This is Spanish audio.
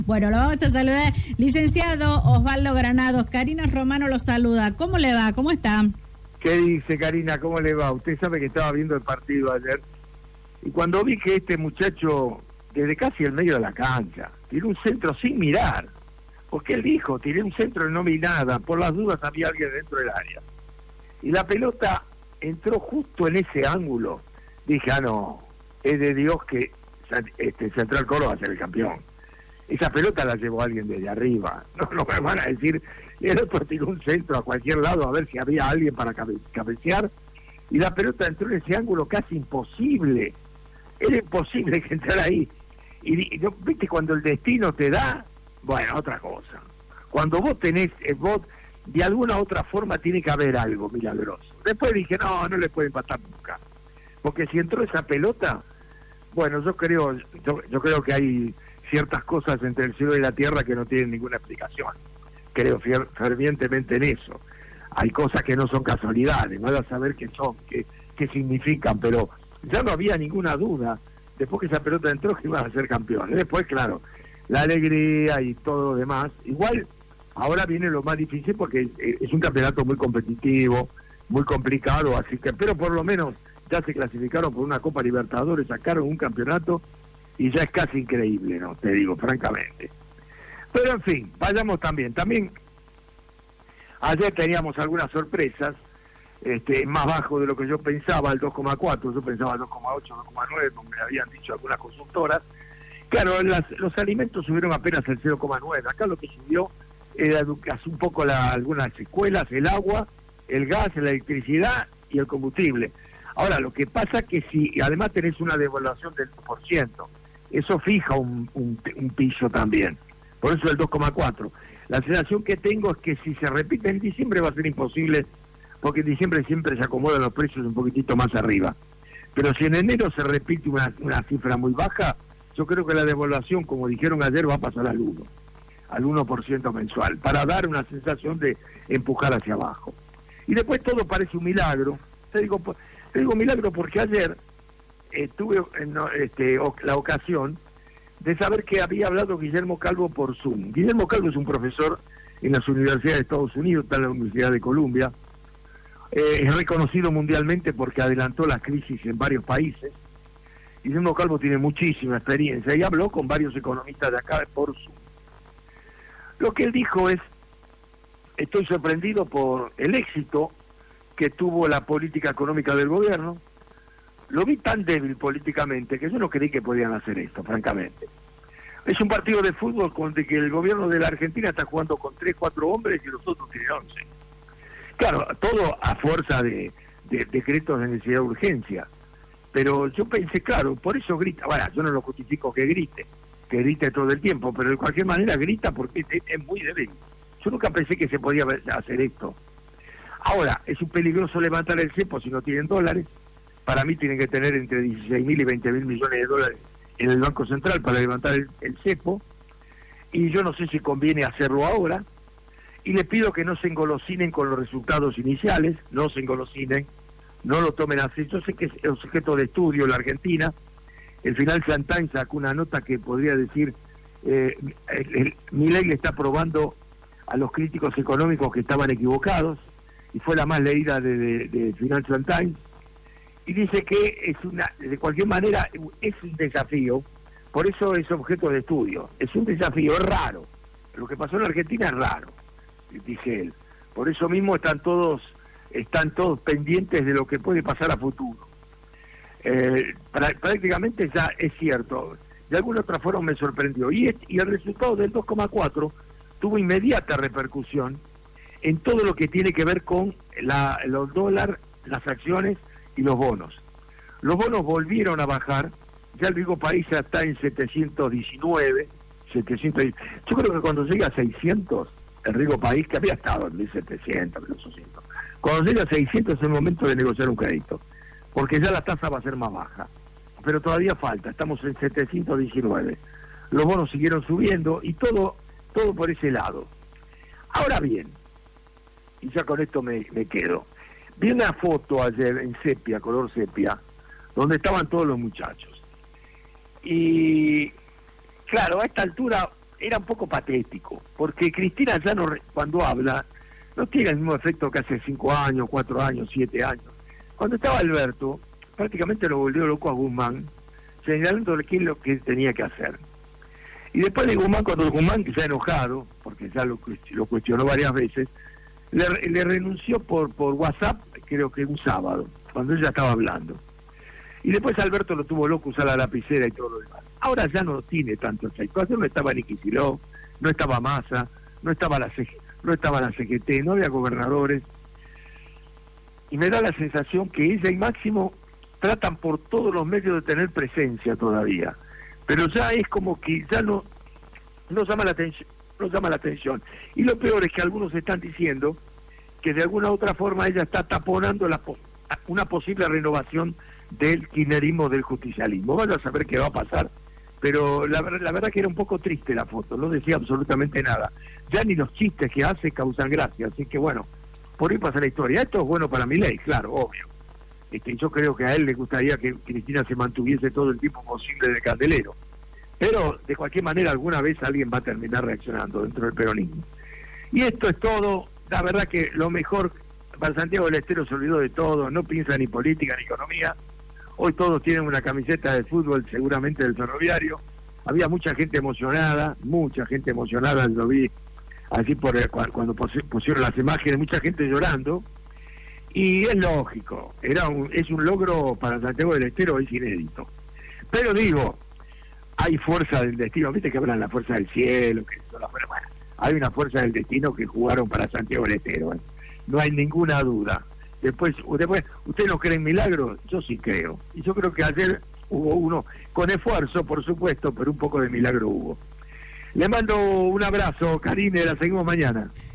Bueno, lo vamos a saludar. Licenciado Osvaldo Granados, Karina Romano lo saluda. ¿Cómo le va? ¿Cómo está? ¿Qué dice, Karina? ¿Cómo le va? Usted sabe que estaba viendo el partido ayer y cuando vi que este muchacho, desde casi el medio de la cancha, tiró un centro sin mirar, porque él dijo, tiré un centro y no vi nada, por las dudas había alguien dentro del área. Y la pelota entró justo en ese ángulo. Dije, no, es de Dios que Central Córdoba va a ser el campeón. Esa pelota la llevó alguien desde arriba. No me van a decir, el otro tiró un centro a cualquier lado a ver si había alguien para cabecear, y la pelota entró en ese ángulo casi imposible. Era imposible que entrara ahí. Y viste, cuando el destino te da, bueno, otra cosa. Cuando vos tenés, vos de alguna otra forma tiene que haber algo milagroso. Después dije, no le puede empatar nunca. Porque si entró esa pelota, bueno, yo creo que hay ciertas cosas entre el cielo y la tierra que no tienen ninguna explicación. Creo fervientemente en eso. Hay cosas que no son casualidades, no vas a saber qué son, qué significan, pero ya no había ninguna duda, después que esa pelota entró, que iban a ser campeones. Después, claro, la alegría y todo lo demás. Igual, ahora viene lo más difícil porque es un campeonato muy competitivo, muy complicado, así que, pero por lo menos ya se clasificaron por una Copa Libertadores, sacaron un campeonato y ya es casi increíble, ¿no? Te digo, francamente. Pero en fin, vayamos también. También ayer teníamos algunas sorpresas, más bajo de lo que yo pensaba, el 2,4, yo pensaba 2,8, 2,9, como me habían dicho algunas consultoras. Claro, los alimentos subieron apenas el 0,9. Acá lo que subió era un poco algunas escuelas, el agua, el gas, la electricidad y el combustible. Ahora, lo que pasa es que si además tenés una devaluación del 2%, eso fija un piso también. Por eso el 2,4. La sensación que tengo es que si se repite en diciembre va a ser imposible, porque en diciembre siempre se acomodan los precios un poquitito más arriba. Pero si en enero se repite una cifra muy baja, yo creo que la devaluación, como dijeron ayer, va a pasar al 1% mensual, para dar una sensación de empujar hacia abajo. Y después todo parece un milagro. Te digo milagro porque ayer tuve la ocasión de saber que había hablado Guillermo Calvo por Zoom. Guillermo Calvo es un profesor en las universidades de Estados Unidos, está en la Universidad de Columbia. Es reconocido mundialmente porque adelantó las crisis en varios países. Guillermo Calvo tiene muchísima experiencia y habló con varios economistas de acá por Zoom. Lo que él dijo es, estoy sorprendido por el éxito que tuvo la política económica del gobierno. Lo vi tan débil políticamente que yo no creí que podían hacer esto, francamente. Es un partido de fútbol con que el gobierno de la Argentina está jugando con 3, 4 hombres y los otros tienen 11. Claro, todo a fuerza de decretos de necesidad de urgencia. Pero yo pensé, claro, por eso grita. Bueno, yo no lo justifico que grite todo el tiempo, pero de cualquier manera grita porque es muy débil. Yo nunca pensé que se podía hacer esto. Ahora, es un peligroso levantar el cepo si no tienen dólares. Para mí tienen que tener entre 16.000 y 20.000 millones de dólares en el Banco Central para levantar el cepo. Y yo no sé si conviene hacerlo ahora. Y les pido que no se engolosinen con los resultados iniciales, no se engolosinen, no lo tomen así. Yo sé que es objeto de estudio en la Argentina. El Financial Times sacó una nota que podría decir, Milei le está probando a los críticos económicos que estaban equivocados, y fue la más leída de Financial Times. Y dice que de cualquier manera es un desafío, por eso es objeto de estudio. Es un desafío, es raro. Lo que pasó en Argentina es raro, dice él. Por eso mismo están todos pendientes de lo que puede pasar a futuro. Prácticamente ya es cierto. De alguna otra forma me sorprendió. Y el resultado del 2,4 tuvo inmediata repercusión en todo lo que tiene que ver con los dólares, las acciones y los bonos. Los bonos volvieron a bajar, ya el Rigo País ya está en 719, yo creo que cuando llega a 600, el Rigo País, que había estado en 1700, 1800, cuando llega a 600 es el momento de negociar un crédito, porque ya la tasa va a ser más baja, pero todavía falta, estamos en 719, los bonos siguieron subiendo y todo por ese lado. Ahora bien, y ya con esto me quedo, vi una foto ayer en sepia, color sepia, donde estaban todos los muchachos. Y claro, a esta altura era un poco patético, porque Cristina ya no, cuando habla, no tiene el mismo efecto que hace 5 años, 4 años, 7 años. Cuando estaba Alberto, prácticamente lo volvió loco a Guzmán, señalándole qué es lo que tenía que hacer. Y después de Guzmán, cuando Guzmán, que se ha enojado, porque ya lo cuestionó varias veces, le renunció por WhatsApp, creo que un sábado, cuando ella estaba hablando. Y después Alberto lo tuvo loco, usar la lapicera y todo lo demás. Ahora ya no tiene tanto efecto. Ayer no estaba ni Kicillof, no estaba Massa, no estaba la CGT, no había gobernadores. Y me da la sensación que ella y Máximo tratan por todos los medios de tener presencia todavía. Pero ya es como que ya no llama la atención. Y lo peor es que algunos están diciendo que de alguna u otra forma ella está taponando una posible renovación del kirchnerismo, del justicialismo. Vaya a saber qué va a pasar, pero la verdad que era un poco triste la foto, no decía absolutamente nada. Ya ni los chistes que hace causan gracia, así que bueno, por ahí pasa la historia. Esto es bueno para Milei, claro, obvio. Yo creo que a él le gustaría que Cristina se mantuviese todo el tiempo posible de candelero, pero de cualquier manera alguna vez alguien va a terminar reaccionando dentro del peronismo. Y esto es todo. La verdad que lo mejor para Santiago del Estero, se olvidó de todo, no piensa ni política ni economía. Hoy todos tienen una camiseta de fútbol, seguramente del Ferroviario. Había mucha gente emocionada, lo vi así cuando pusieron las imágenes, mucha gente llorando. Y es lógico, es un logro para Santiago del Estero, es inédito. Pero digo, hay fuerza del destino, viste que hablan la fuerza del cielo, bueno, hay una fuerza del destino que jugaron para Santiago del Estero, no hay ninguna duda. Después, ¿usted no cree en milagros? Yo sí creo. Y yo creo que ayer hubo uno, con esfuerzo, por supuesto, pero un poco de milagro hubo. Le mando un abrazo, Karine, la seguimos mañana.